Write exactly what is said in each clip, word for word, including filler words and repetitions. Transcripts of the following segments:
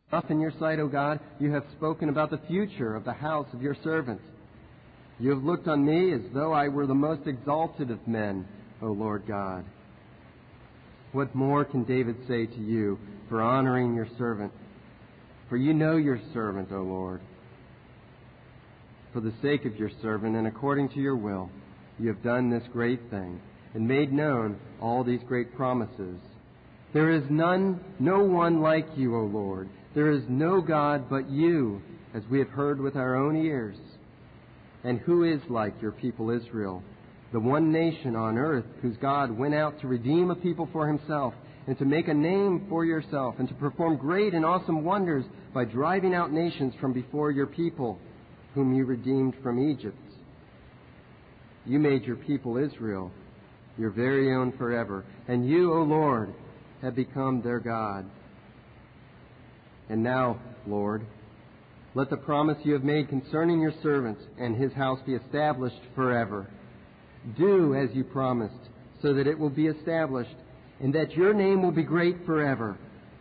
enough in your sight, O God. You have spoken about the future of the house of your servant. You have looked on me as though I were the most exalted of men, O Lord God. What more can David say to you for honoring your servant? For you know your servant, O Lord. For the sake of your servant and according to your will, you have done this great thing and made known all these great promises. There is none, no one like you, O Lord. There is no God but you, as we have heard with our own ears. And who is like your people Israel, the one nation on earth whose God went out to redeem a people for himself and to make a name for yourself and to perform great and awesome wonders by driving out nations from before your people, whom you redeemed from Egypt? You made your people Israel your very own forever, and you, O Lord, have become their God. And now, Lord, let the promise you have made concerning your servant and his house be established forever. Do as you promised, so that it will be established, and that your name will be great forever.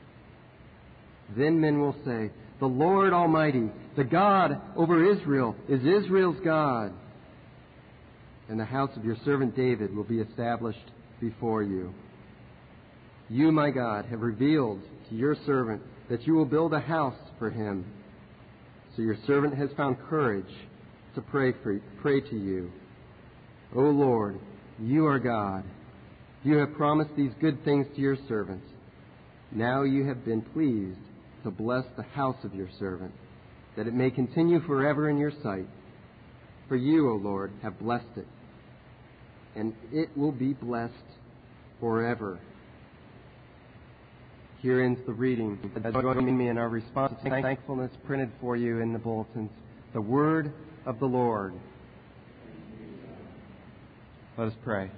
Then men will say, the Lord Almighty, the God over Israel, is Israel's God. And the house of your servant David will be established before you. You, my God, have revealed to your servant that you will build a house for him. So your servant has found courage to pray for, pray to you. O Lord, you are God. You have promised these good things to your servants. Now you have been pleased to bless the house of your servant, that it may continue forever in your sight. For you, O Lord, have blessed it, and it will be blessed forever. Here ends the reading. Join me in our response to thankfulness printed for you in the bulletins. The word of the Lord. Let us pray.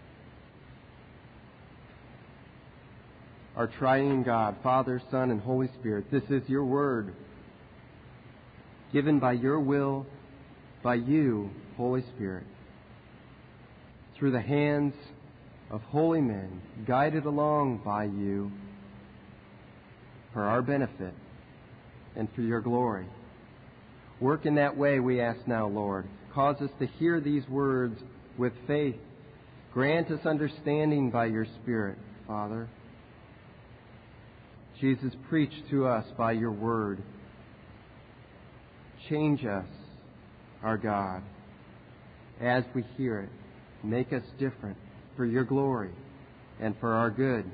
Our triune God, Father, Son, and Holy Spirit, this is your word, given by your will, by you, Holy Spirit, through the hands of holy men, guided along by you, for our benefit and for your glory. Work in that way, we ask now, Lord. Cause us to hear these words with faith. Grant us understanding by your Spirit, Father. Jesus, preach to us by your word. Change us, our God, as we hear it. Make us different for your glory and for our good.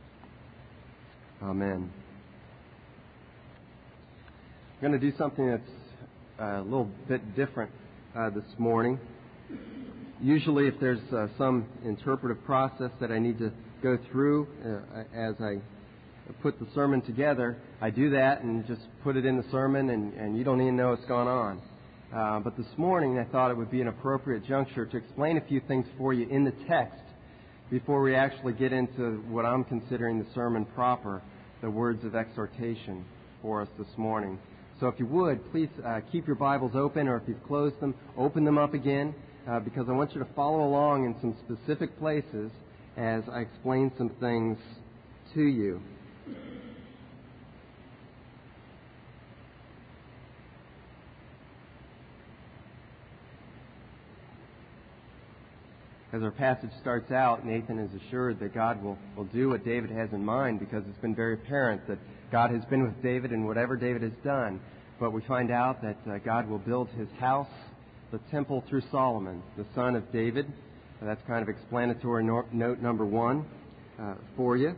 Amen. I'm going to do something that's a little bit different uh, this morning. Usually if there's uh, some interpretive process that I need to go through uh, as I put the sermon together, I do that and just put it in the sermon, and, and you don't even know what's gone on. Uh, but this morning I thought it would be an appropriate juncture to explain a few things for you in the text before we actually get into what I'm considering the sermon proper, the words of exhortation for us this morning. So if you would, please uh, keep your Bibles open, or if you've closed them, open them up again, uh, because I want you to follow along in some specific places as I explain some things to you. As our passage starts out, Nathan is assured that God will, will do what David has in mind, because it's been very apparent that God has been with David in whatever David has done. But we find out that uh, God will build his house, the temple, through Solomon, the son of David. Uh, that's kind of explanatory no- note number one uh, for you.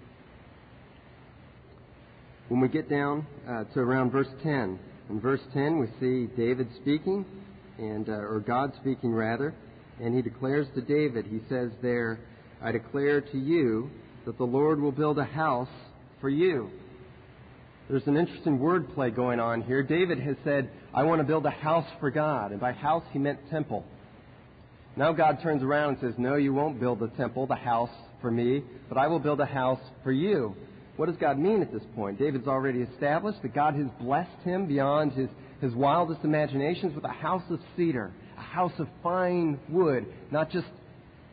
When we get down uh, to around verse ten, in verse ten we see David speaking, and uh, or God speaking rather, and he declares to David, he says there, I declare to you that the Lord will build a house for you. There's an interesting wordplay going on here. David has said, I want to build a house for God. And by house, he meant temple. Now God turns around and says, no, you won't build the temple, the house for me, but I will build a house for you. What does God mean at this point? David's already established that God has blessed him beyond his, his wildest imaginations with a house of cedar, a house of fine wood, not just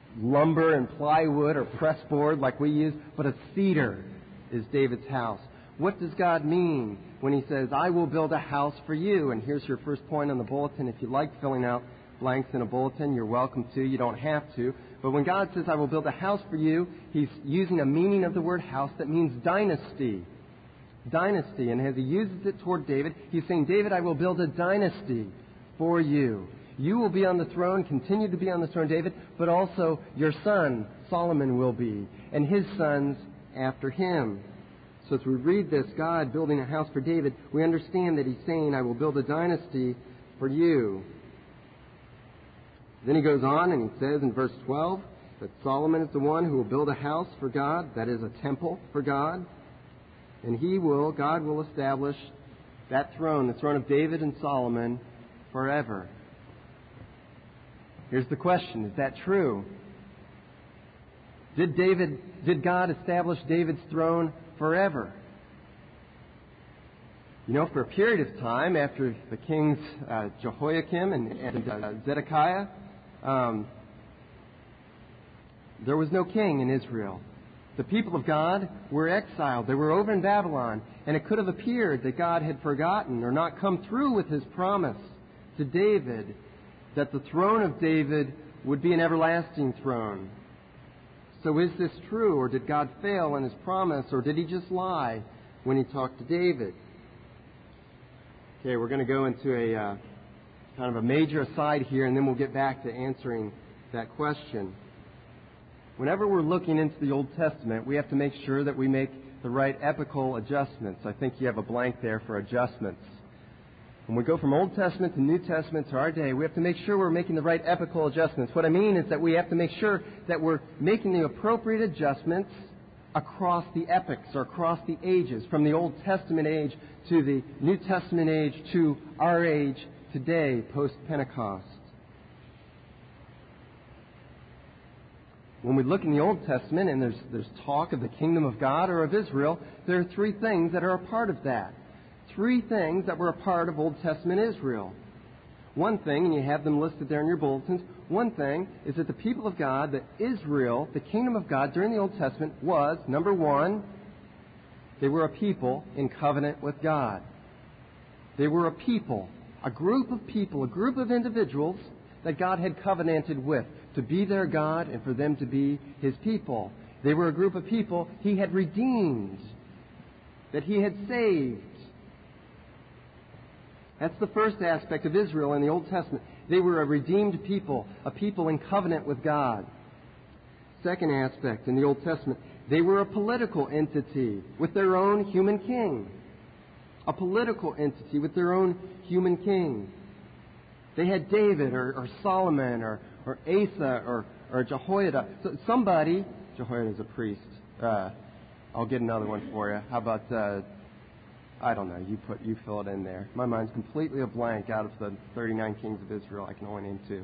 lumber and plywood or pressboard like we use, but a cedar is David's house. What does God mean when He says, I will build a house for you? And here's your first point on the bulletin. If you like filling out blanks in a bulletin, you're welcome to. You don't have to. But when God says, I will build a house for you, He's using a meaning of the word house that means dynasty. Dynasty. And as He uses it toward David, He's saying, David, I will build a dynasty for you. You will be on the throne, continue to be on the throne, David, but also your son, Solomon, will be, and his sons after him. So as we read this, God building a house for David, we understand that He's saying, I will build a dynasty for you. Then He goes on and He says in verse twelve that Solomon is the one who will build a house for God, that is a temple for God. And He will, God will establish that throne, the throne of David and Solomon, forever. Here's the question, is that true? Did David, did God establish David's throne forever? You know, for a period of time after the kings uh, Jehoiakim and, and uh, Zedekiah, um, there was no king in Israel. The people of God were exiled. They were over in Babylon. And it could have appeared that God had forgotten or not come through with His promise to David that the throne of David would be an everlasting throne. So is this true, or did God fail in His promise, or did He just lie when He talked to David? Okay, we're going to go into a uh, kind of a major aside here, and then we'll get back to answering that question. Whenever we're looking into the Old Testament, we have to make sure that we make the right epical adjustments. I think you have a blank there for adjustments. When we go from Old Testament to New Testament to our day, we have to make sure we're making the right epical adjustments. What I mean is that we have to make sure that we're making the appropriate adjustments across the epochs or across the ages, from the Old Testament age to the New Testament age to our age today, post-Pentecost. When we look in the Old Testament and there's, there's talk of the kingdom of God or of Israel, there are three things that are a part of that. Three things that were a part of Old Testament Israel. One thing, and you have them listed there in your bulletins, one thing is that the people of God, that Israel, the kingdom of God during the Old Testament was, number one, they were a people in covenant with God. They were a people, a group of people, a group of individuals that God had covenanted with to be their God and for them to be His people. They were a group of people He had redeemed, that He had saved. That's the first aspect of Israel in the Old Testament. They were a redeemed people, a people in covenant with God. Second aspect in the Old Testament, they were a political entity with their own human king. A political entity with their own human king. They had David or, or Solomon or, or Asa or, or Jehoiada. So somebody, Jehoiada's a priest. Uh, I'll get another one for you. How about... Uh, I don't know. You put, you fill it in there. My mind's completely a blank out of the thirty-nine kings of Israel. I can only name two.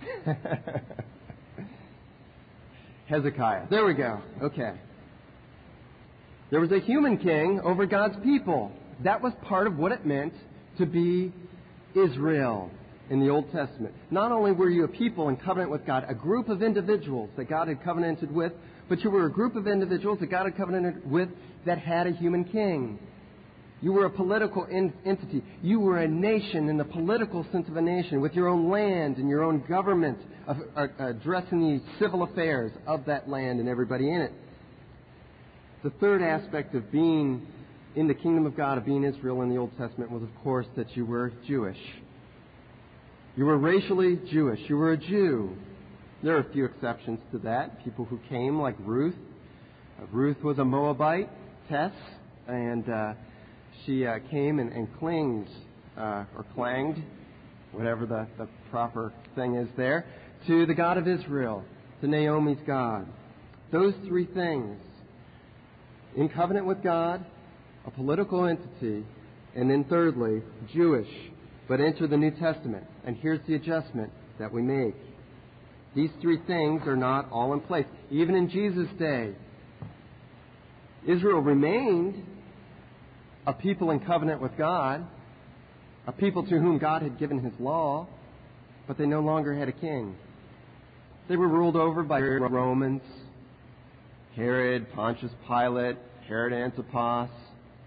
Hezekiah. There we go. Okay. There was a human king over God's people. That was part of what it meant to be Israel in the Old Testament. Not only were you a people in covenant with God, a group of individuals that God had covenanted with, but you were a group of individuals that God had covenanted with that had a human king. You were a political in- entity. You were a nation in the political sense of a nation with your own land and your own government of, uh, addressing the civil affairs of that land and everybody in it. The third aspect of being in the kingdom of God, of being Israel in the Old Testament, was, of course, that you were Jewish. You were racially Jewish. You were a Jew. There are a few exceptions to that. People who came, like Ruth. Uh, Ruth was a Moabite, Tess, and... Uh, She uh, came and, and clinged, uh, or clanged, whatever the, the proper thing is there, to the God of Israel, to Naomi's God. Those three things, in covenant with God, a political entity, and then thirdly, Jewish, but enter the New Testament. And here's the adjustment that we make. These three things are not all in place. Even in Jesus' day, Israel remained a people in covenant with God, a people to whom God had given His law, but they no longer had a king. They were ruled over by Romans, Herod, Pontius Pilate, Herod Antipas,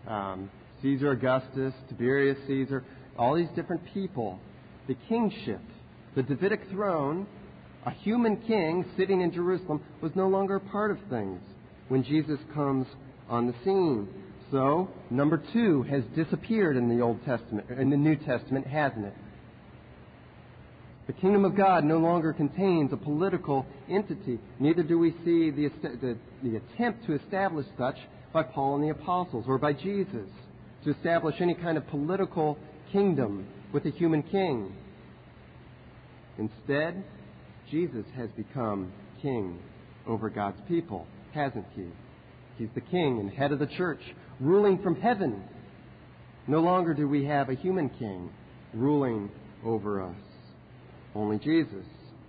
um, Caesar Augustus, Tiberius Caesar, all these different people. The kingship, the Davidic throne, a human king sitting in Jerusalem, was no longer a part of things when Jesus comes on the scene. So, number two has disappeared in the Old Testament, in the New Testament, hasn't it? The kingdom of God no longer contains a political entity. Neither do we see the, the, the attempt to establish such by Paul and the apostles or by Jesus, to establish any kind of political kingdom with a human king. Instead, Jesus has become king over God's people, hasn't he? He's the king and head of the church, ruling from heaven. No longer do we have a human king ruling over us. Only Jesus.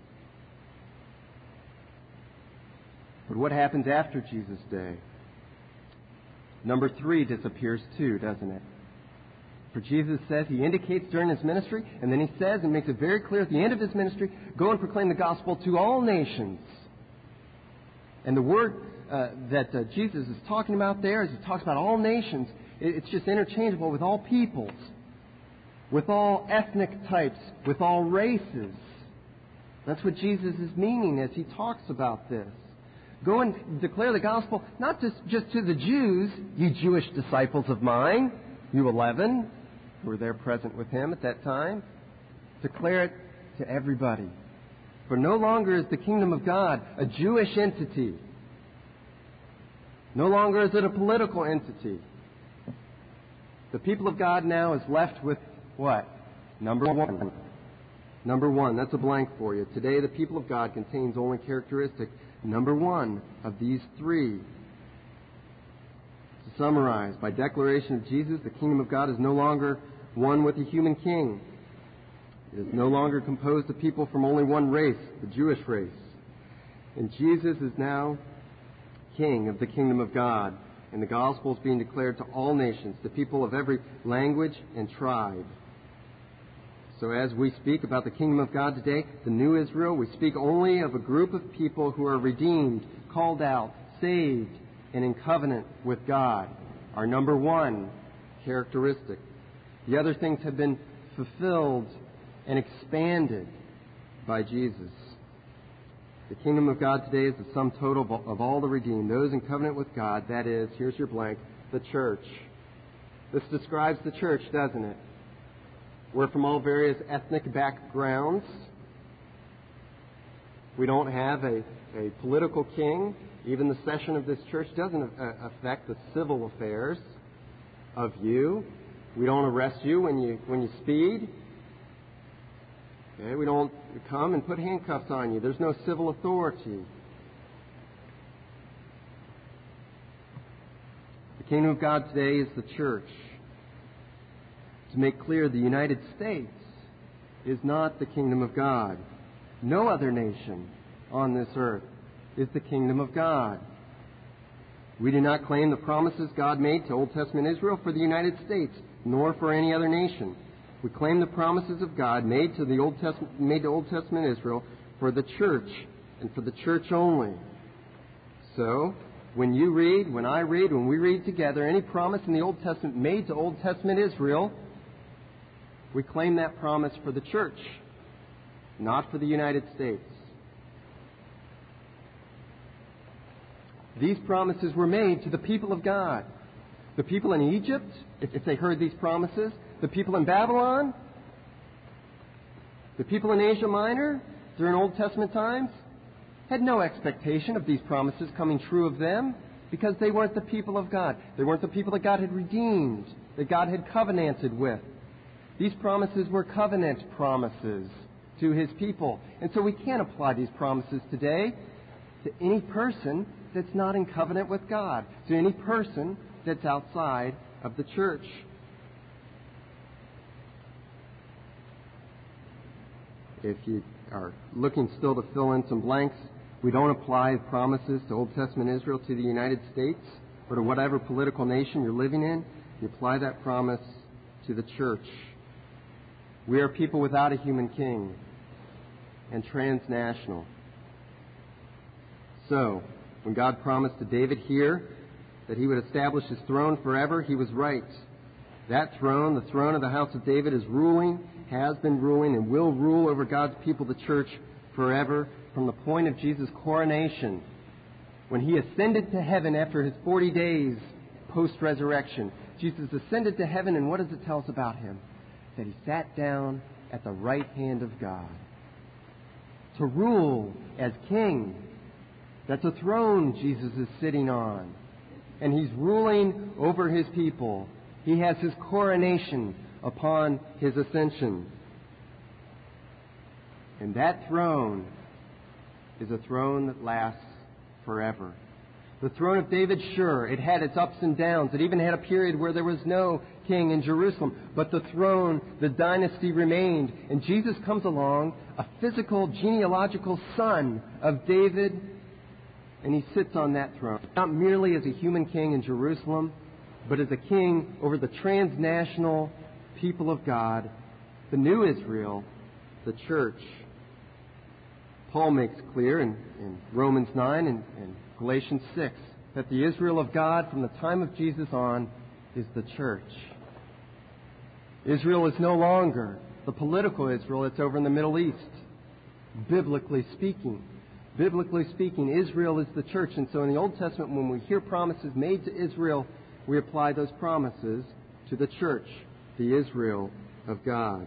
But what happens after Jesus' day? Number three disappears too, doesn't it? For Jesus says, he indicates during his ministry, and then he says and makes it very clear at the end of his ministry, go and proclaim the gospel to all nations. And the word uh, that uh, Jesus is talking about there, as he talks about all nations, it's just interchangeable with all peoples, with all ethnic types, with all races. That's what Jesus is meaning as he talks about this. Go and declare the gospel not just, just to the Jews, you Jewish disciples of mine, you eleven, who were there present with him at that time. Declare it to everybody. For no longer is the kingdom of God a Jewish entity. No longer is it a political entity. The people of God now is left with what? Number one. Number one. That's a blank for you. Today, the people of God contains only characteristic number one of these three. To summarize, by declaration of Jesus, the kingdom of God is no longer one with a human king. It is no longer composed of people from only one race, the Jewish race. And Jesus is now king of the kingdom of God. And the gospel is being declared to all nations, to people of every language and tribe. So as we speak about the kingdom of God today, the new Israel, we speak only of a group of people who are redeemed, called out, saved, and in covenant with God. Our number one characteristic. The other things have been fulfilled and expanded by Jesus. The kingdom of God today is the sum total of all the redeemed, those in covenant with God. That is, here's your blank, the church. This describes the church, doesn't it? We're from all various ethnic backgrounds. We don't have a, a political king. Even the session of this church doesn't affect the civil affairs of you. We don't arrest you when you when you speed. Okay? We don't come and put handcuffs on you. There's no civil authority. The kingdom of God today is the church. To make clear, the United States is not the kingdom of God. No other nation on this earth is the kingdom of God. We do not claim the promises God made to Old Testament Israel for the United States, nor for any other nation. We claim the promises of God made to the Old Testament, made to Old Testament Israel for the church and for the church only. So, when you read, when I read, when we read together any promise in the Old Testament made to Old Testament Israel, we claim that promise for the church, not for the United States. These promises were made to the people of God. The people in Egypt, if they heard these promises, the people in Babylon, the people in Asia Minor during Old Testament times, had no expectation of these promises coming true of them because they weren't the people of God. They weren't the people that God had redeemed, that God had covenanted with. These promises were covenant promises to His people. And so we can't apply these promises today to any person that's not in covenant with God, to any person that's outside of the church. If you are looking still to fill in some blanks, we don't apply promises to Old Testament Israel to the United States or to whatever political nation you're living in. You apply that promise to the church. We are people without a human king and transnational. So, when God promised to David here that he would establish his throne forever, he was right. That throne, the throne of the house of David, is ruling, has been ruling, and will rule over God's people, the church, forever, from the point of Jesus' coronation, when he ascended to heaven after his forty days post-resurrection. Jesus ascended to heaven, and what does it tell us about him? That he sat down at the right hand of God to rule as king. That's a throne Jesus is sitting on, and he's ruling over his people. He has his coronation upon his ascension. And that throne is a throne that lasts forever. The throne of David, sure, it had its ups and downs. It even had a period where there was no king in Jerusalem. But the throne, the dynasty remained. And Jesus comes along, a physical, genealogical son of David, and he sits on that throne. Not merely as a human king in Jerusalem, but as a king over the transnational people of God, the new Israel, the church. Paul makes clear in, in Romans nine and, and Galatians six that the Israel of God from the time of Jesus on is the church. Israel is no longer the political Israel that's over in the Middle East, biblically speaking. Biblically speaking, Israel is the church. And so in the Old Testament, when we hear promises made to Israel, we apply those promises to the church, the Israel of God.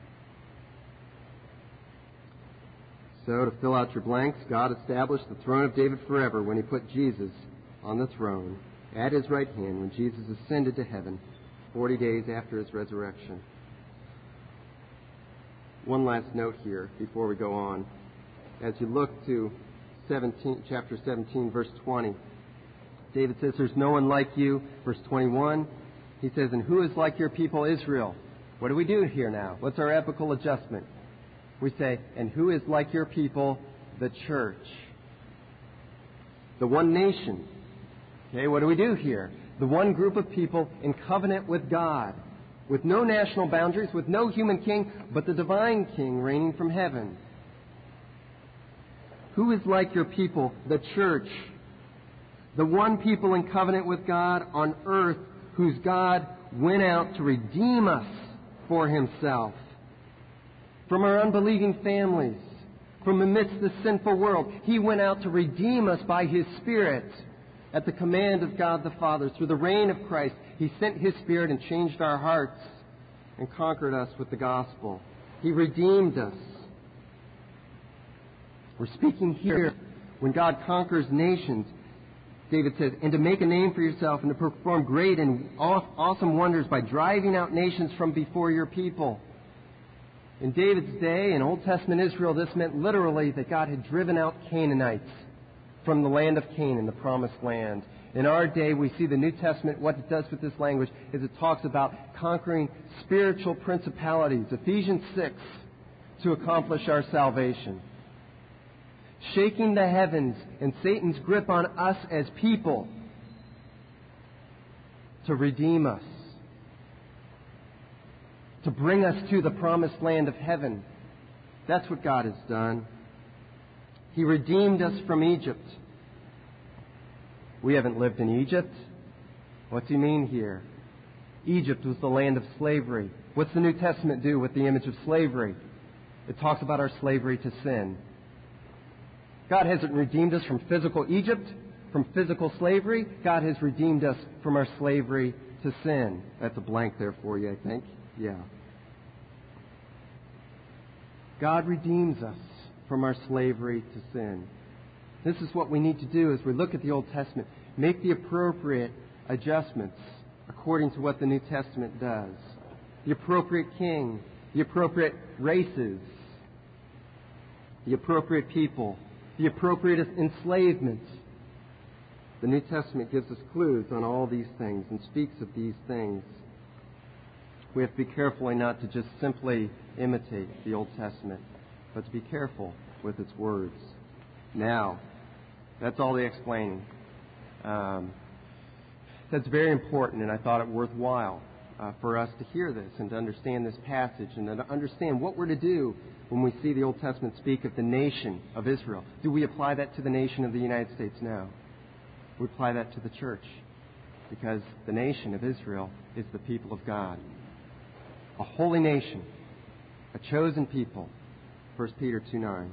So, to fill out your blanks, God established the throne of David forever when he put Jesus on the throne at his right hand when Jesus ascended to heaven forty days after his resurrection. One last note here before we go on. As you look to seventeen, chapter seventeen, verse twenty, David says, "There's no one like you." Verse twenty-one, he says, "And who is like your people Israel?" What do we do here now? What's our epical adjustment? We say, "And who is like your people, the church?" The one nation. Okay, what do we do here? The one group of people in covenant with God, with no national boundaries, with no human king, but the divine king reigning from heaven. Who is like your people, the church? The one people in covenant with God on earth, whose God went out to redeem us for himself from our unbelieving families, from amidst the sinful world. He went out to redeem us by his Spirit at the command of God the Father. Through the reign of Christ, he sent his Spirit and changed our hearts and conquered us with the gospel. He redeemed us. We're speaking here when God conquers nations. David says, "And to make a name for yourself and to perform great and awesome wonders by driving out nations from before your people." In David's day, in Old Testament Israel, this meant literally that God had driven out Canaanites from the land of Canaan, the promised land. In our day, we see the New Testament, what it does with this language is it talks about conquering spiritual principalities, Ephesians six, to accomplish our salvation. Shaking the heavens and Satan's grip on us as people to redeem us, to bring us to the promised land of heaven. That's what God has done. He redeemed us from Egypt. We haven't lived in Egypt. What's he mean here? Egypt was the land of slavery. What's the New Testament do with the image of slavery? It talks about our slavery to sin. God hasn't redeemed us from physical Egypt, from physical slavery. God has redeemed us from our slavery to sin. That's a blank there for you, I think. Yeah. God redeems us from our slavery to sin. This is what we need to do as we look at the Old Testament. Make the appropriate adjustments according to what the New Testament does. The appropriate king, the appropriate races, the appropriate people, the appropriate enslavement. The New Testament gives us clues on all these things and speaks of these things. We have to be careful not to just simply imitate the Old Testament, but to be careful with its words. Now, that's all the explaining. Um, that's very important, and I thought it worthwhile uh, for us to hear this and to understand this passage and to understand what we're to do when we see the Old Testament speak of the nation of Israel. Do we apply that to the nation of the United States now? We apply that to the church. because the nation of Israel is the people of God. A holy nation, a chosen people. First Peter two nine.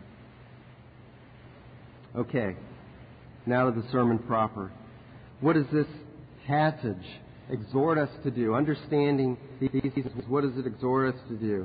Okay, now to the sermon proper. What does this passage exhort us to do? Understanding these, what does it exhort us to do?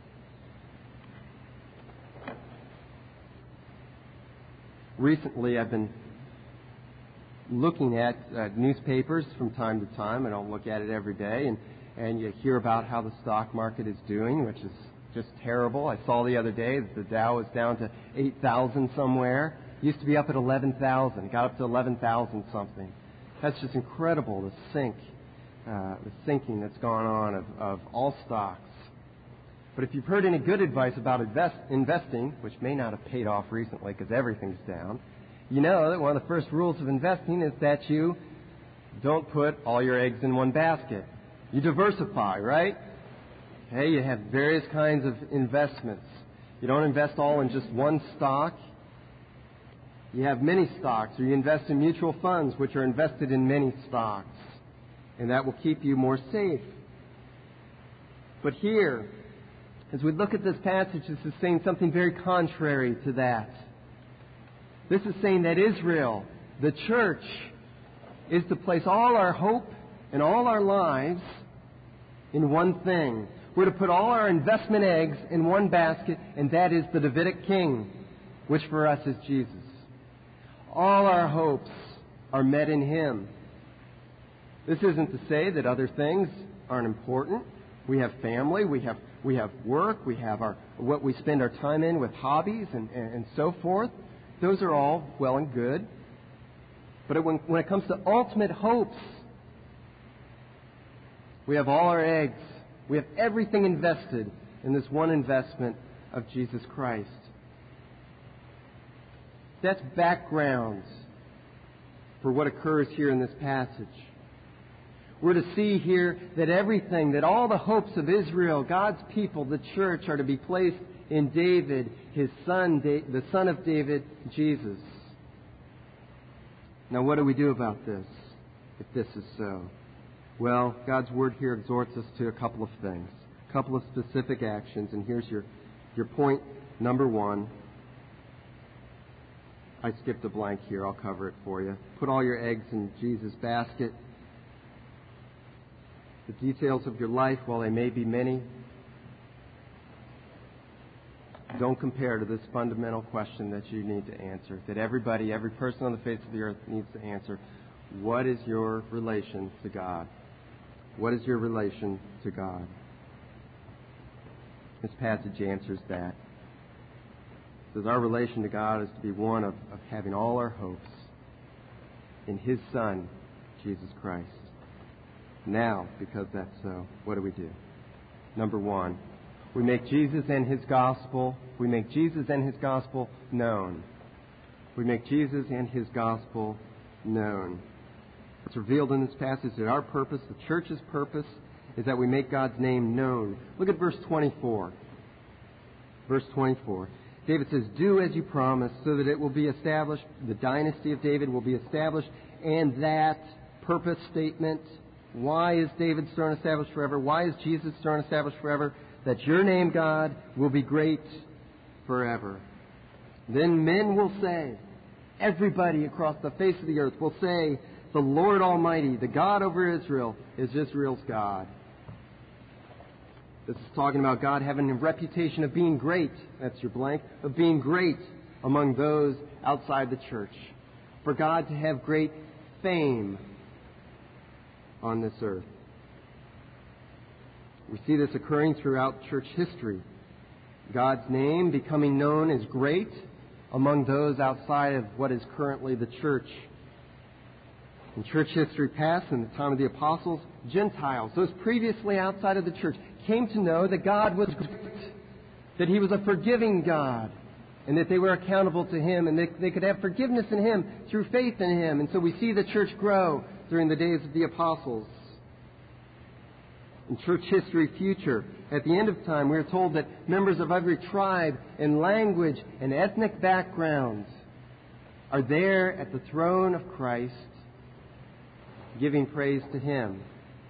Recently, I've been looking at uh, newspapers from time to time. I don't look at it every day, and, and you hear about how the stock market is doing, which is just terrible. I saw the other day that the Dow is down to eight thousand somewhere. It used to be up at eleven thousand. It got up to eleven thousand something. That's just incredible, the sink, uh, the sinking that's gone on of, of all stocks. But if you've heard any good advice about invest, investing, which may not have paid off recently because everything's down, you know that one of the first rules of investing is that you don't put all your eggs in one basket. You diversify, right? Hey, you have various kinds of investments. You don't invest all in just one stock. You have many stocks, or you invest in mutual funds, which are invested in many stocks. And that will keep you more safe. But here, as we look at this passage, this is saying something very contrary to that. This is saying that Israel, the church, is to place all our hope and all our lives in one thing. We're to put all our investment eggs in one basket, and that is the Davidic king, which for us is Jesus. All our hopes are met in Him. This isn't to say that other things aren't important. We have family, we have we have work, we have our what we spend our time in with hobbies and, and, and so forth. Those are all well and good. But when, when it comes to ultimate hopes, we have all our eggs. We have everything invested in this one investment of Jesus Christ. That's background for what occurs here in this passage. We're to see here that everything, that all the hopes of Israel, God's people, the church, are to be placed in David, his son, the son of David, Jesus. Now, what do we do about this, if this is so? Well, God's Word here exhorts us to a couple of things, a couple of specific actions, and here's your, your point number one. I skipped a blank here. I'll cover it for you. Put all your eggs in Jesus' basket. The details of your life, while they may be many, don't compare to this fundamental question that you need to answer, that everybody, every person on the face of the earth needs to answer. What is your relation to God? What is your relation to God? This passage answers that. It says our relation to God is to be one of, of having all our hopes in His Son, Jesus Christ. Now, because that's so, what do we do? Number one, we make Jesus and His gospel, we make Jesus and His gospel known. We make Jesus and His gospel known. It's revealed in this passage that our purpose, the church's purpose, is that we make God's name known. Look at verse twenty-four. Verse twenty-four. David says, do as you promised, so that it will be established, the dynasty of David will be established, and that purpose statement, why is David's throne established forever? Why is Jesus' throne established forever? That your name, God, will be great forever. Then men will say, everybody across the face of the earth will say, the Lord Almighty, the God over Israel, is Israel's God. This is talking about God having a reputation of being great, that's your blank, of being great among those outside the church. For God to have great fame on this earth. We see this occurring throughout church history. God's name becoming known as great among those outside of what is currently the church. In church history past, in the time of the apostles, Gentiles, those previously outside of the church, came to know that God was great, that He was a forgiving God, and that they were accountable to Him, and they, they could have forgiveness in Him through faith in Him. And so we see the church grow during the days of the apostles. In church history future, at the end of time, we are told that members of every tribe and language and ethnic background are there at the throne of Christ, giving praise to Him.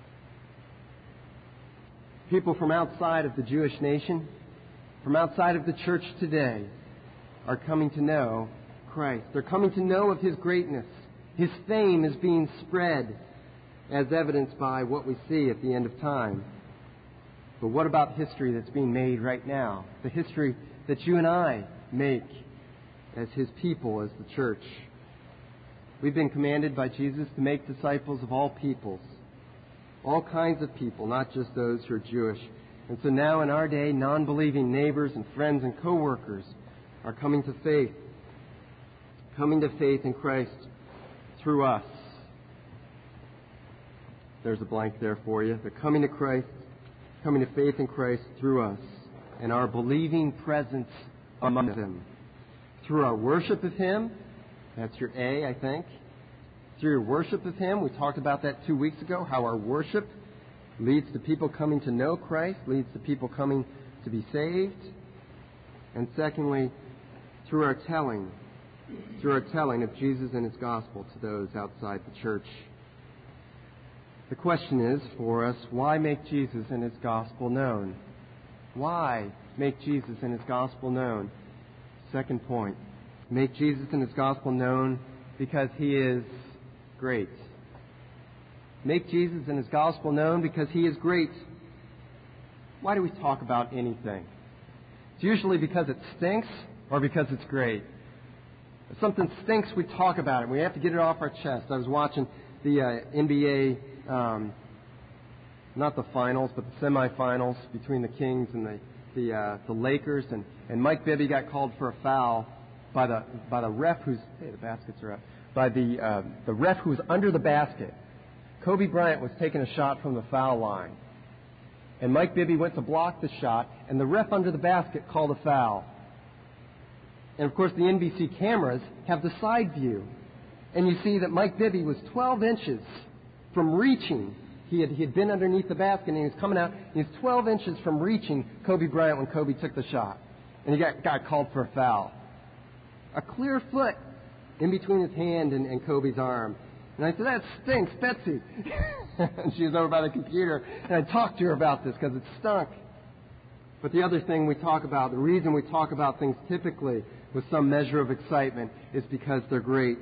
People from outside of the Jewish nation, from outside of the church today, are coming to know Christ. They're coming to know of His greatness. His fame is being spread, as evidenced by what we see at the end of time. But what about history that's being made right now? The history that you and I make as His people, as the church. We've been commanded by Jesus to make disciples of all peoples, all kinds of people, not just those who are Jewish. And so now in our day, non-believing neighbors and friends and co-workers are coming to faith, coming to faith in Christ through us. There's a blank there for you. They're coming to Christ, coming to faith in Christ through us and our believing presence among them. Through our worship of Him, that's your A, I think. Through your worship of Him, we talked about that two weeks ago, how our worship leads to people coming to know Christ, leads to people coming to be saved. And secondly, through our telling, through our telling of Jesus and His gospel to those outside the church. The question is for us, why make Jesus and His gospel known? Why make Jesus and His gospel known? Second point, make Jesus and His gospel known because He is great. Make Jesus and His gospel known because He is great. Why do we talk about anything? It's usually because it stinks or because it's great. If something stinks, we talk about it. We have to get it off our chest. I was watching the uh, N B A, um, not the finals, but the semifinals between the Kings and the the, uh, the Lakers, and, and Mike Bibby got called for a foul by the by the ref who's hey the baskets are up by the uh, the ref who was under the basket. Kobe Bryant was taking a shot from the foul line, and Mike Bibby went to block the shot, and the ref under the basket called a foul. And of course, the N B C cameras have the side view, and you see that Mike Bibby was twelve inches from reaching. He had, he had been underneath the basket, and he was coming out. He was twelve inches from reaching Kobe Bryant when Kobe took the shot. And he got, got called for a foul. A clear foot in between his hand and, and Kobe's arm. And I said, that stinks, Betsy. And she was over by the computer, and I talked to her about this because it stunk. But the other thing we talk about, the reason we talk about things typically with some measure of excitement is because they're great.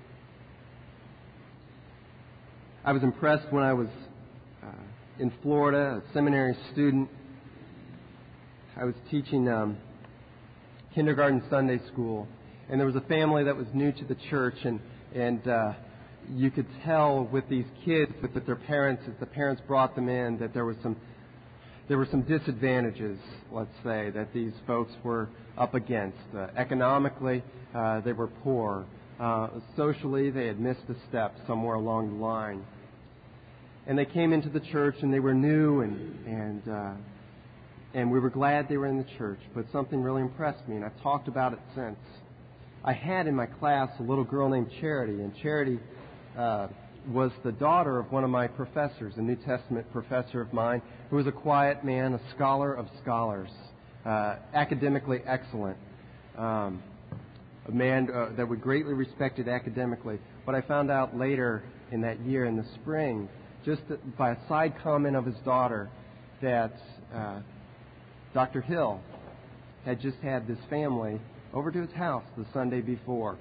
I was impressed when I was uh, in Florida, a seminary student. I was teaching um, kindergarten Sunday school, and there was a family that was new to the church, and and uh, you could tell with these kids that, that their parents, as the parents brought them in, that there was some there were some disadvantages, let's say, that these folks were up against. Uh, economically, uh, they were poor. Uh, socially, they had missed a step somewhere along the line. And they came into the church, and they were new, and and uh, and we were glad they were in the church. But something really impressed me, and I've talked about it since. I had in my class a little girl named Charity, and Charity uh, was the daughter of one of my professors, a New Testament professor of mine, who was a quiet man, a scholar of scholars, uh, academically excellent, um, a man uh, that we greatly respected academically. But I found out later in that year, in the spring, just by a side comment of his daughter, that uh, Doctor Hill had just had this family over to his house the Sunday before.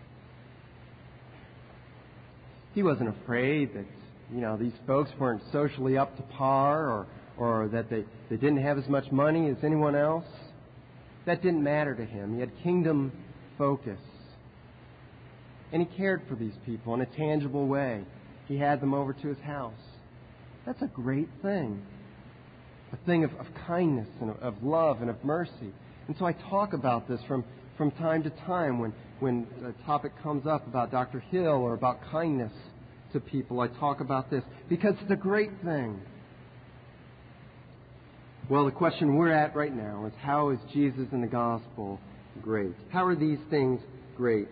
He wasn't afraid that, you know, these folks weren't socially up to par, or or that they, they didn't have as much money as anyone else. That didn't matter to him. He had kingdom focus. And he cared for these people in a tangible way. He had them over to his house. That's a great thing. A thing of, of kindness and of, of love and of mercy. And so I talk about this from, from time to time when, when a topic comes up about Doctor Hill or about kindness to people. I talk about this because it's a great thing. Well, the question we're at right now is, how is Jesus and the gospel great? How are these things great?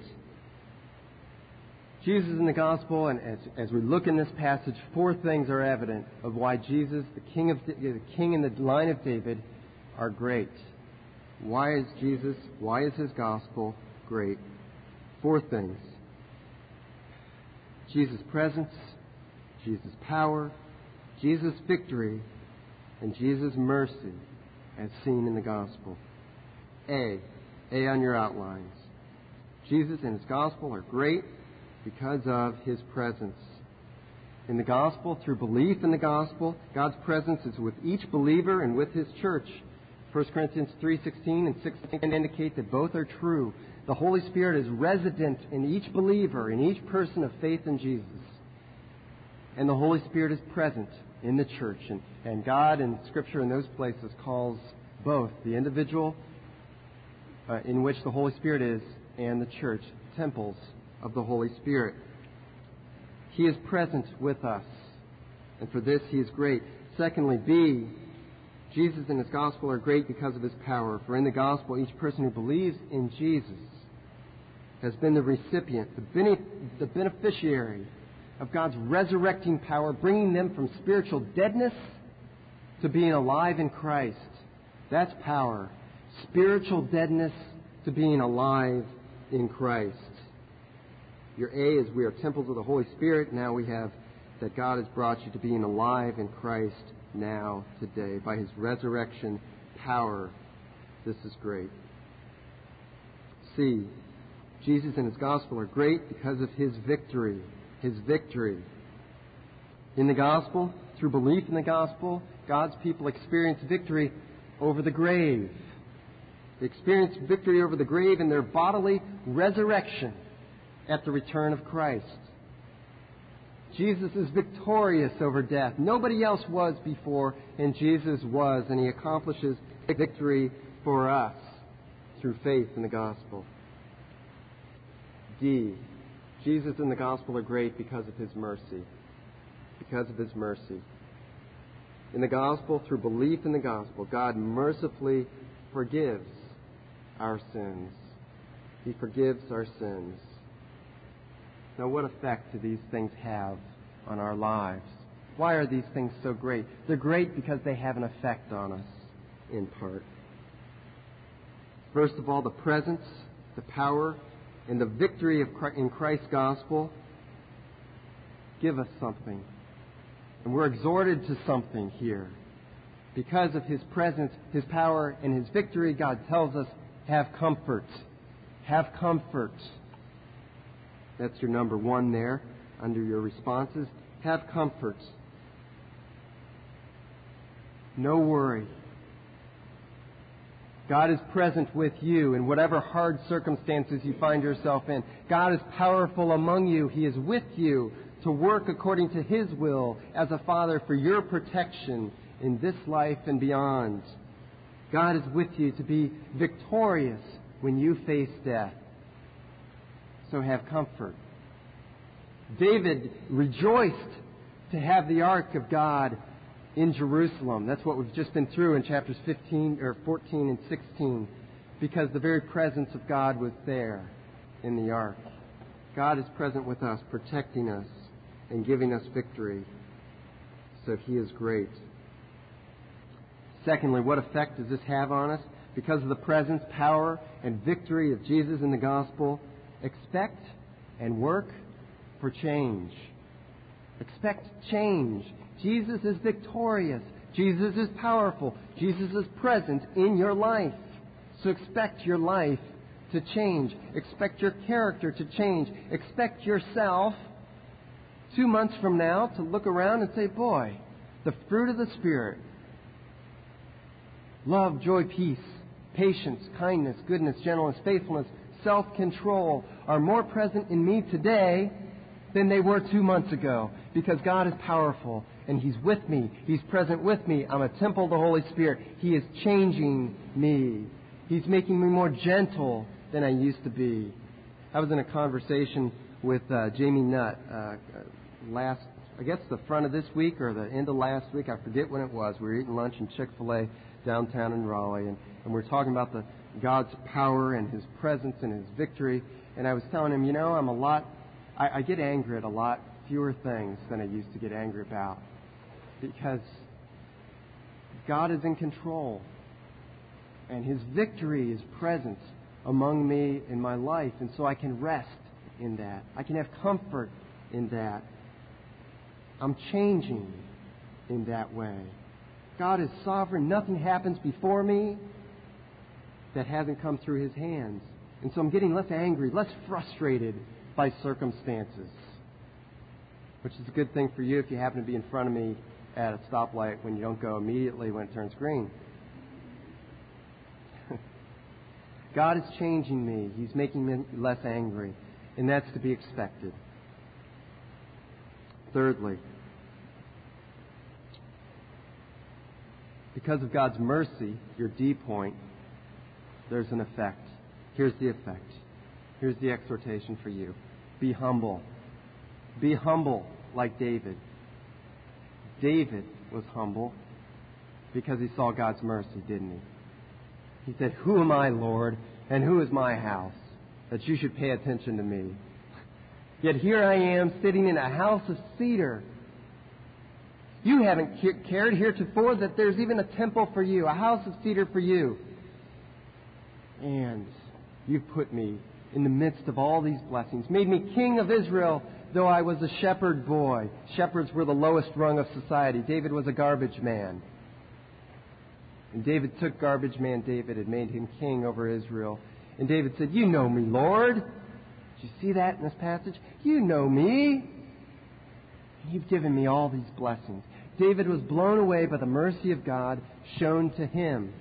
Jesus in the gospel, and as, as we look in this passage, four things are evident of why Jesus, the King of the King in the line of David, are great. Why is Jesus, why is His gospel great? Four things. Jesus' presence, Jesus' power, Jesus' victory, and Jesus' mercy as seen in the gospel. A. A on your outlines. Jesus and his gospel are great because of his presence. In the gospel, through belief in the gospel, God's presence is with each believer and with his church. First Corinthians three sixteen and sixteen indicate that both are true. The Holy Spirit is resident in each believer, in each person of faith in Jesus. And the Holy Spirit is present in the church. And, and God in Scripture in those places calls both the individual uh, in which the Holy Spirit is and the church temples of the Holy Spirit. He is present with us, and for this he is great. Secondly, B, Jesus and his gospel are great because of his power. For in the gospel, each person who believes in Jesus has been the recipient, the, benef- the beneficiary of God's resurrecting power, bringing them from spiritual deadness to being alive in Christ. That's power. Spiritual deadness to being alive in Christ. Your A is we are temples of the Holy Spirit. Now we have that God has brought you to being alive in Christ now, today. By his resurrection power, this is great. C, Jesus and his gospel are great because of his victory. His victory. In the gospel, through belief in the gospel, God's people experience victory over the grave. They experience victory over the grave in their bodily resurrection at the return of Christ. Jesus is victorious over death. Nobody else was before, and Jesus was, and he accomplishes victory for us through faith in the gospel. D, Jesus and the gospel are great because of his mercy. Because of his mercy. In the gospel, through belief in the gospel, God mercifully forgives our sins. He forgives our sins. Now, what effect do these things have on our lives? Why are these things so great? They're great because they have an effect on us, in part. First of all, the presence, the power, and the victory of Christ, in Christ's gospel give us something. And we're exhorted to something here. Because of his presence, his power, and his victory, God tells us, have comfort. Have comfort. That's your number one there under your responses. Have comfort. No worry. God is present with you in whatever hard circumstances you find yourself in. God is powerful among you. He is with you to work according to his will as a father for your protection in this life and beyond. God is with you to be victorious when you face death. So have comfort. David rejoiced to have the ark of God in Jerusalem. That's what we've just been through in chapters fifteen or fourteen and sixteen, because the very presence of God was there in the ark. God is present with us, protecting us and giving us victory. So he is great. Secondly, what effect does this have on us? Because of the presence, power, and victory of Jesus in the gospel, expect and work for change. Expect change. Jesus is victorious. Jesus is powerful. Jesus is present in your life. So expect your life to change. Expect your character to change. Expect yourself two months from now to look around and say, boy, the fruit of the Spirit, love, joy, peace, patience, kindness, goodness, gentleness, faithfulness, self-control are more present in me today than they were two months ago, because God is powerful and he's with me. He's present with me. I'm a temple of the Holy Spirit. He is changing me. He's making me more gentle than I used to be. I was in a conversation with uh, Jamie Nutt uh, last, I guess the front of this week or the end of last week. I forget when it was. We were eating lunch in Chick-fil-A downtown in Raleigh, and, and we were talking about the God's power and his presence and his victory. And I was telling him, you know, I'm a lot, I, I get angry at a lot fewer things than I used to get angry about, because God is in control and his victory is present among me in my life, and so I can rest in that. I can have comfort in that. I'm changing in that way. God is sovereign. Nothing happens before me that hasn't come through His hands. And so I'm getting less angry, less frustrated by circumstances, which is a good thing for you if you happen to be in front of me at a stoplight when you don't go immediately when it turns green. God is changing me. He's making me less angry, and that's to be expected. Thirdly, because of God's mercy, your D point, there's an effect. Here's the effect. Here's the exhortation for you. Be humble. Be humble like David. David was humble because he saw God's mercy, didn't he? He said, "Who am I, Lord, and who is my house, that you should pay attention to me? Yet here I am sitting in a house of cedar. You haven't cared heretofore that there's even a temple for you, a house of cedar for you. And you've put me in the midst of all these blessings, made me king of Israel, though I was a shepherd boy." Shepherds were the lowest rung of society. David was a garbage man. And David took garbage man David and made him king over Israel. And David said, "You know me, Lord." Did you see that in this passage? You know me. You've given me all these blessings. David was blown away by the mercy of God shown to him.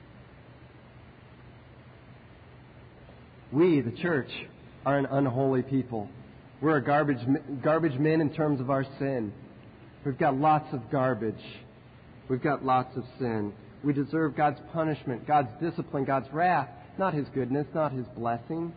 We, the church, are an unholy people. We're a garbage, garbage men in terms of our sin. We've got lots of garbage. We've got lots of sin. We deserve God's punishment, God's discipline, God's wrath, not His goodness, not His blessing.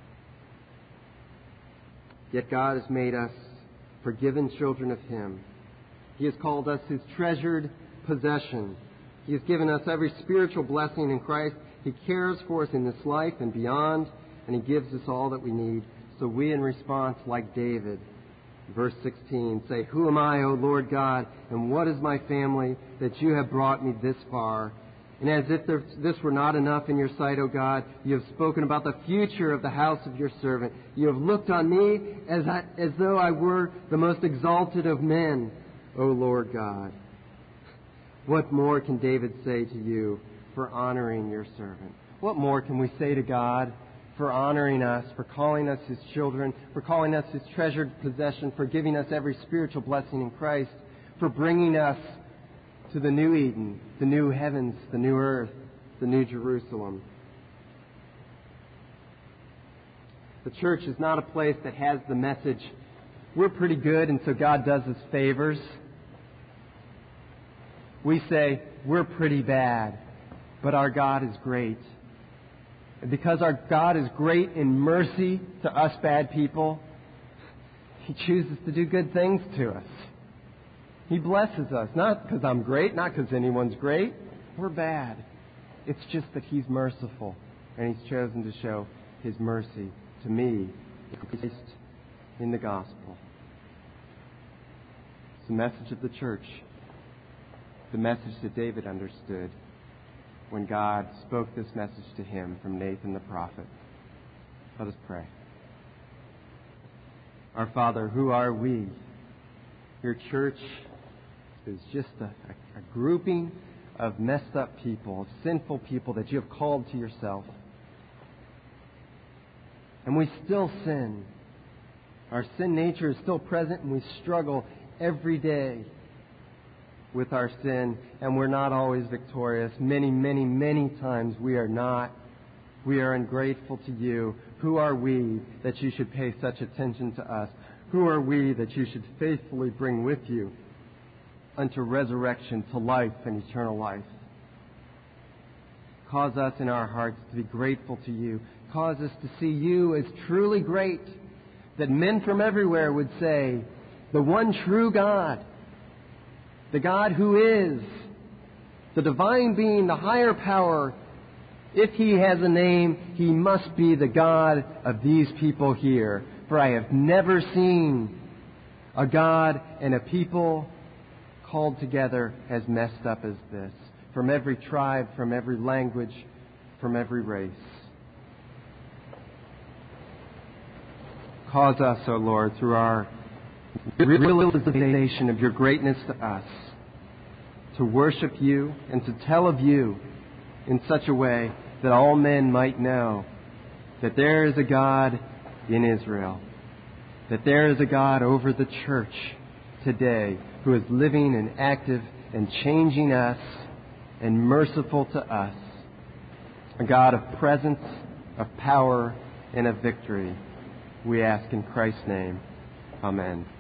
Yet God has made us forgiven children of Him. He has called us His treasured possession. He has given us every spiritual blessing in Christ. He cares for us in this life and beyond, and He gives us all that we need. So we, in response, like David, verse sixteen, say, "Who am I, O Lord God, and what is my family that you have brought me this far? And as if there, this were not enough in your sight, O God, you have spoken about the future of the house of your servant. You have looked on me as, I, as though I were the most exalted of men, O Lord God." What more can David say to you for honoring your servant? What more can we say to God for honoring us, for calling us His children, for calling us His treasured possession, for giving us every spiritual blessing in Christ, for bringing us to the new Eden, the new heavens, the new earth, the new Jerusalem? The church is not a place that has the message, "We're pretty good and so God does us favors." We say, "We're pretty bad, but our God is great." And because our God is great in mercy to us bad people, He chooses to do good things to us. He blesses us, not because I'm great, not because anyone's great. We're bad. It's just that He's merciful, and He's chosen to show His mercy to me in the gospel. It's the message of the church, the message that David understood when God spoke this message to him from Nathan the prophet. Let us pray. Our Father, who are we? Your church is just a, a, a grouping of messed up people, of sinful people that you have called to yourself. And we still sin. Our sin nature is still present, and we struggle every day with our sin, and we're not always victorious. Many, many, many times we are not. We are ungrateful to you. Who are we that you should pay such attention to us? Who are we that you should faithfully bring with you unto resurrection, to life and eternal life? Cause us in our hearts to be grateful to you. Cause us to see you as truly great, that men from everywhere would say, "The one true God, the God who is, the divine being, the higher power, if He has a name, He must be the God of these people here. For I have never seen a God and a people called together as messed up as this, from every tribe, from every language, from every race." Cause us, O Lord, through our realization of your greatness to us, to worship you and to tell of you in such a way that all men might know that there is a God in Israel, that there is a God over the church today who is living and active and changing us and merciful to us, a God of presence, of power, and of victory. We ask in Christ's name. Amen.